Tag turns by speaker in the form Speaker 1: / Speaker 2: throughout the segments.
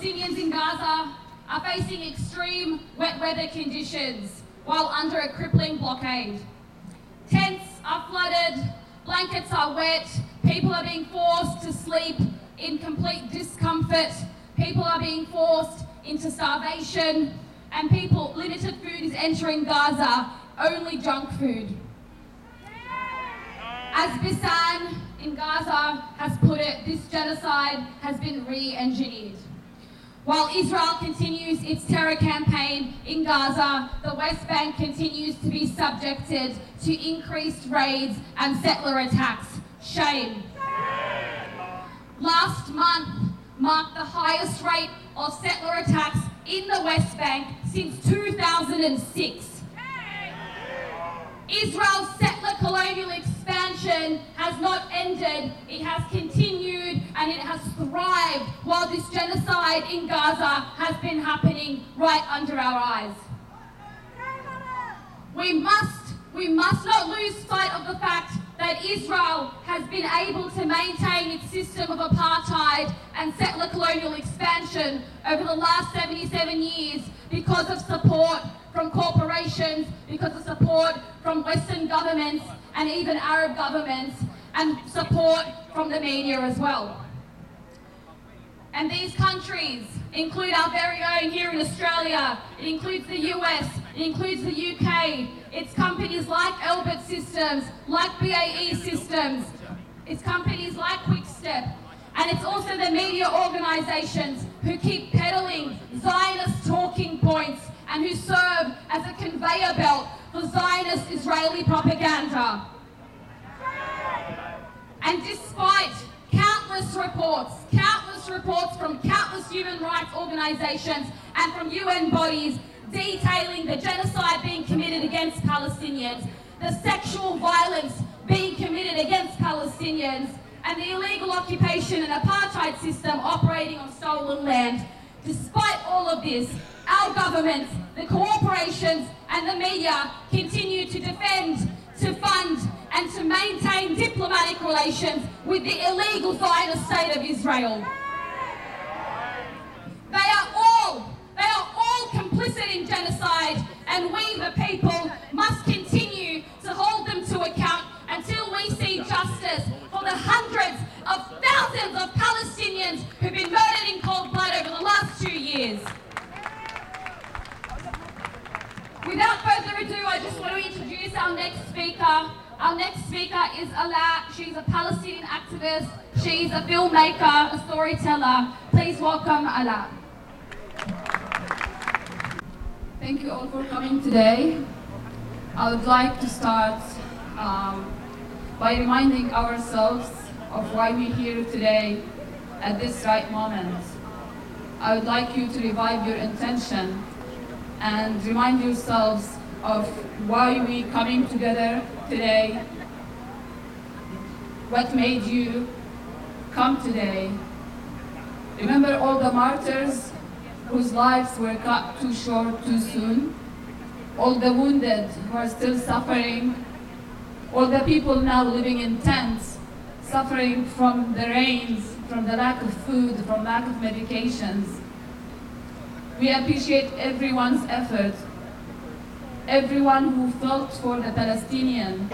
Speaker 1: Palestinians in Gaza are facing extreme wet weather conditions while under a crippling blockade. Tents are flooded, blankets are wet, people are being forced to sleep in complete discomfort, people are being forced into starvation, and limited food is entering Gaza, only junk food. As Bisan in Gaza has put it, this genocide has been re-engineered. While Israel continues its terror campaign in Gaza, the West Bank continues to be subjected to increased raids and settler attacks. Shame. Last month marked the highest rate of settler attacks in the West Bank since 2006. Israel's settler colonial expansion has not ended, it has continued and it has thrived while this genocide in Gaza has been happening right under our eyes. We must not lose sight of the fact that Israel has been able to maintain its system of apartheid and settler colonial expansion over the last 77 years because of support from corporations, because of support from Western governments and even Arab governments, and support from the media as well. And these countries include our very own here in Australia, it includes the US, it includes the UK, it's companies like Elbit Systems, like BAE Systems, it's companies like Quickstep, and it's also the media organisations who keep peddling Zionist talking points and who serve as a conveyor belt for Zionist Israeli propaganda. And despite countless reports from countless human rights organisations and from UN bodies detailing the genocide being committed against Palestinians, the sexual violence being committed against Palestinians, and the illegal occupation and apartheid system operating on stolen land, despite all of this, our governments, the corporations and the media continue to defend, to fund and to maintain diplomatic relations with the illegal Zionist state of Israel. They are all complicit in genocide, and we, the people, must continue to hold them to account until we see justice for the hundreds of thousands of Palestinians who've been murdered in cold blood over the last 2 years. Without further ado, I just want to introduce our next speaker. Our next speaker is Alaa. She's a Palestinian activist. She's a filmmaker, a storyteller. Please welcome Alaa.
Speaker 2: Thank you all for coming today. I would like to start by reminding ourselves of why we're here today at this right moment. I would like you to revive your intention and remind yourselves of why we coming together today, what made you come today. Remember all the martyrs whose lives were cut too short too soon, all the wounded who are still suffering, all the people now living in tents, suffering from the rains, from the lack of food, from lack of medications. We appreciate everyone's effort, everyone who fought for the Palestinians.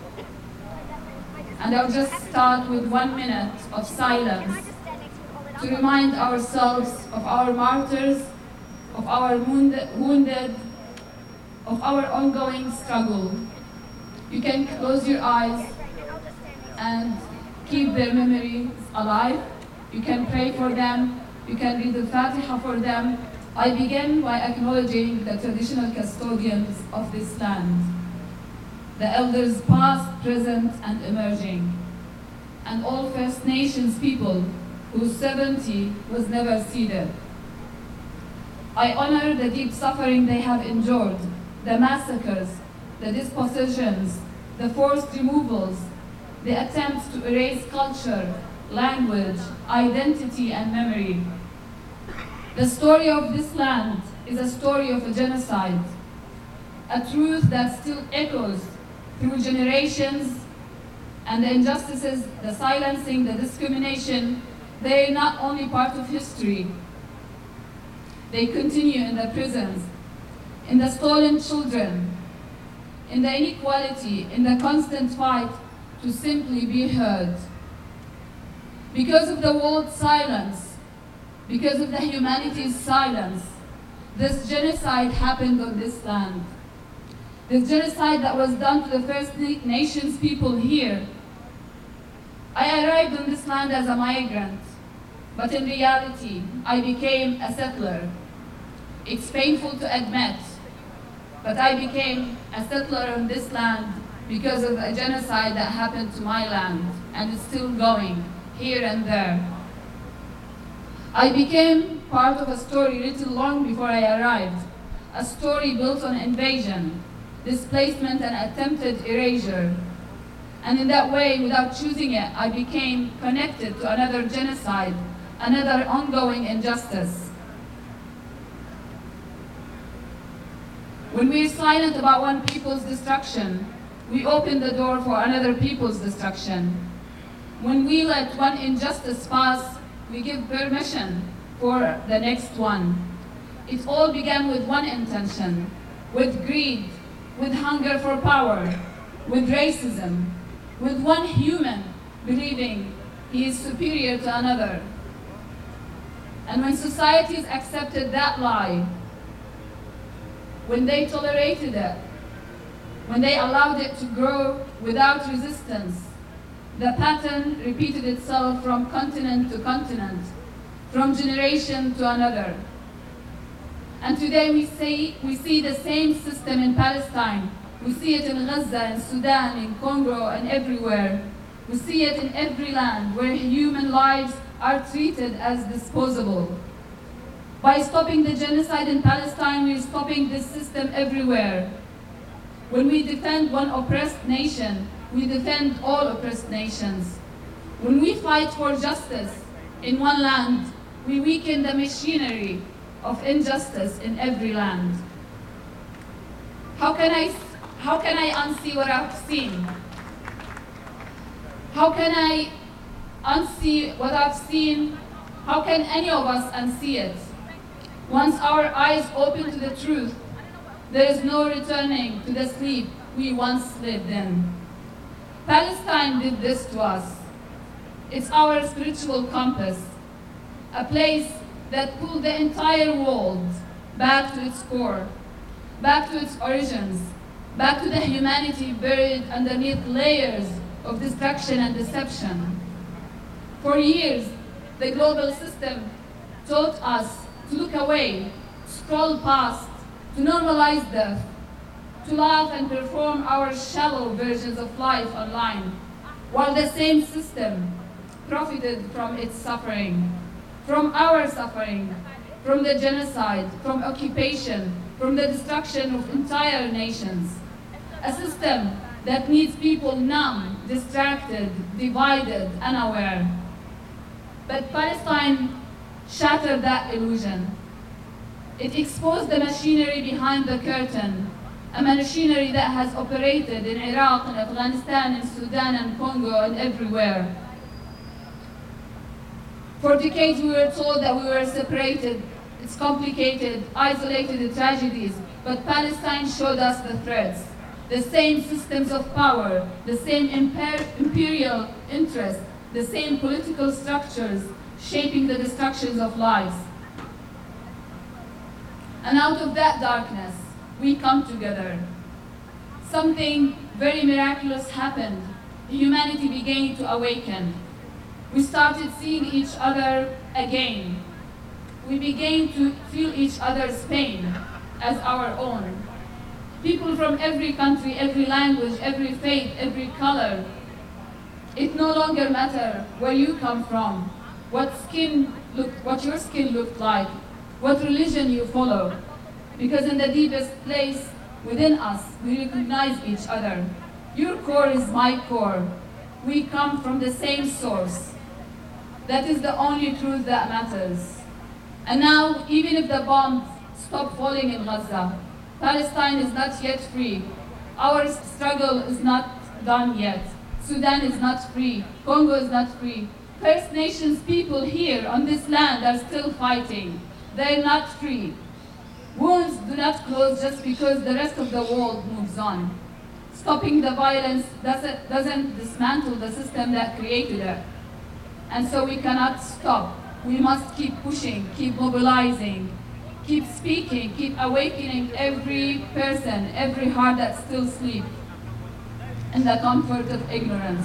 Speaker 2: And I'll just start with 1 minute of silence to remind ourselves of our martyrs, of our wounded, of our ongoing struggle. You can close your eyes and keep their memories alive. You can pray for them. You can read the Fatiha for them. I begin by acknowledging the traditional custodians of this land, the elders past, present, and emerging, and all First Nations people whose sovereignty was never ceded. I honor the deep suffering they have endured, the massacres, the dispossessions, the forced removals, the attempts to erase culture, language, identity, and memory. The story of this land is a story of a genocide, a truth that still echoes through generations, and the injustices, the silencing, the discrimination, they are not only part of history, they continue in the prisons, in the stolen children, in the inequality, in the constant fight to simply be heard. Because of the world's silence, because of the humanity's silence, this genocide happened on this land. This genocide that was done to the First Nations people here. I arrived on this land as a migrant, but in reality, I became a settler. It's painful to admit, but I became a settler on this land because of a genocide that happened to my land, and it's still going here and there. I became part of a story written long before I arrived, a story built on invasion, displacement, and attempted erasure. And in that way, without choosing it, I became connected to another genocide, another ongoing injustice. When we're silent about one people's destruction, we open the door for another people's destruction. When we let one injustice pass, we give permission for the next one. It all began with one intention, with greed, with hunger for power, with racism, with one human believing he is superior to another. And when societies accepted that lie, when they tolerated it, when they allowed it to grow without resistance, the pattern repeated itself from continent to continent, from generation to another. And today we see the same system in Palestine. We see it in Gaza, in Sudan, in Congo, and everywhere. We see it in every land where human lives are treated as disposable. By stopping the genocide in Palestine, we're stopping this system everywhere. When we defend one oppressed nation, we defend all oppressed nations. When we fight for justice in one land, we weaken the machinery of injustice in every land. How can I unsee what I've seen? How can I unsee what I've seen? How can any of us unsee it? Once our eyes open to the truth, there is no returning to the sleep we once lived in. Palestine did this to us. It's our spiritual compass, a place that pulled the entire world back to its core, back to its origins, back to the humanity buried underneath layers of destruction and deception. For years, the global system taught us to look away, scroll past, to normalize death, to laugh and perform our shallow versions of life online, while the same system profited from its suffering, from our suffering, from the genocide, from occupation, from the destruction of entire nations. A system that needs people numb, distracted, divided, unaware. But Palestine shattered that illusion. It exposed the machinery behind the curtain, a machinery that has operated in Iraq and Afghanistan and Sudan and Congo and everywhere. For decades we were told that we were separated. It's complicated, isolated tragedies, but Palestine showed us the threads. The same systems of power, the same imperial interests, the same political structures shaping the destructions of lives. And out of that darkness, we come together. Something very miraculous happened. Humanity began to awaken. We started seeing each other again. We began to feel each other's pain as our own. People from every country, every language, every faith, every color. It no longer matters where you come from, what your skin looked like, what religion you follow. Because in the deepest place within us, we recognize each other. Your core is my core. We come from the same source. That is the only truth that matters. And now, even if the bombs stop falling in Gaza, Palestine is not yet free. Our struggle is not done yet. Sudan is not free. Congo is not free. First Nations people here on this land are still fighting. they're not free. Wounds do not close just because the rest of the world moves on. Stopping the violence doesn't dismantle the system that created it. And so we cannot stop. We must keep pushing, keep mobilizing, keep speaking, keep awakening every person, every heart that still sleeps in the comfort of ignorance.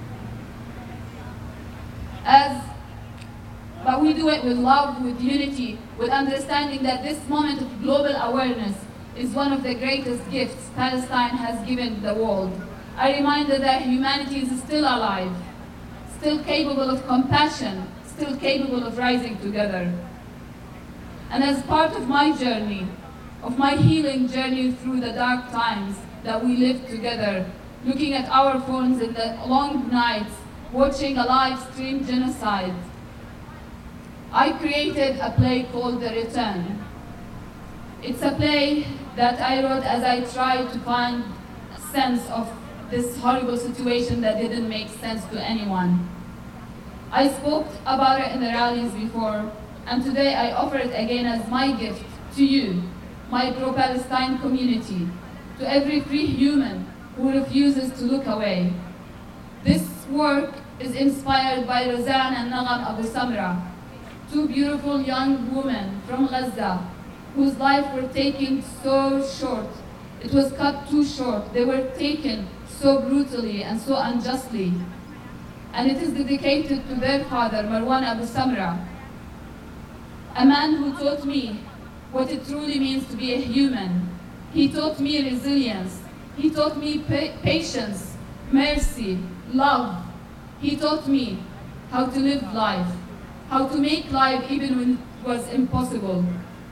Speaker 2: But we do it with love, with unity, with understanding that this moment of global awareness is one of the greatest gifts Palestine has given the world. A reminder that humanity is still alive, still capable of compassion, still capable of rising together. And as part of my journey, of my healing journey through the dark times that we lived together, looking at our phones in the long nights, watching a live stream genocide, I created a play called The Return. It's a play that I wrote as I tried to find a sense of this horrible situation that didn't make sense to anyone. I spoke about it in the rallies before, and today I offer it again as my gift to you, my pro-Palestine community, to every free human who refuses to look away. This work is inspired by Razan and Nagam Abu Samra, two beautiful young women from Gaza whose lives were taken so short. It was cut too short. They were taken so brutally and so unjustly. And it is dedicated to their father, Marwan Abu Samra, a man who taught me what it truly means to be a human. He taught me resilience. He taught me patience, mercy, love. He taught me how to live life, how to make life even when it was impossible.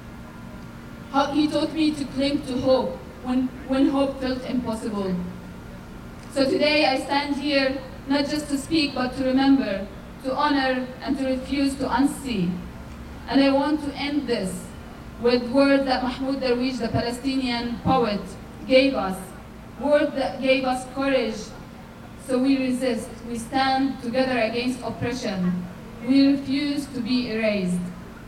Speaker 2: He taught me to cling to hope when hope felt impossible. So today I stand here not just to speak, but to remember, to honor, and to refuse to unsee. And I want to end this with words that Mahmoud Darwish, the Palestinian poet, gave us. Words that gave us courage. So we resist. We stand together against oppression. We refuse to be erased.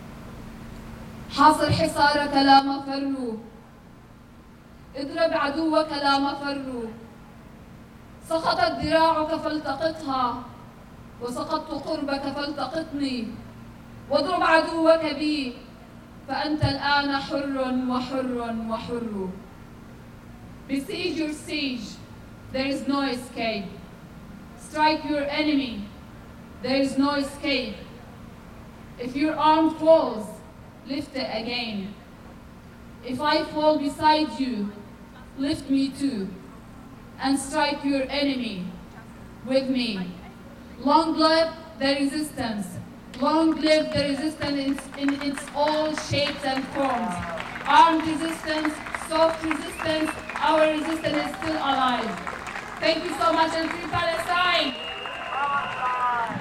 Speaker 2: حاصر حصارك لا مفر، اضرب عدوك لا مفر، سقطت ذراعك فالتقطها، وسقطت قربك فالتقطني، واضرب عدوك بي، فأنت الآن حر وحر وحر. Besiege your siege, there is no escape. Strike your enemy, there is no escape. If your arm falls, lift it again. If I fall beside you, lift me too, and strike your enemy with me. Long live the resistance. Long live the resistance in its all shapes and forms. Armed resistance, soft resistance, our resistance is still alive. Thank you so much, and free Palestine!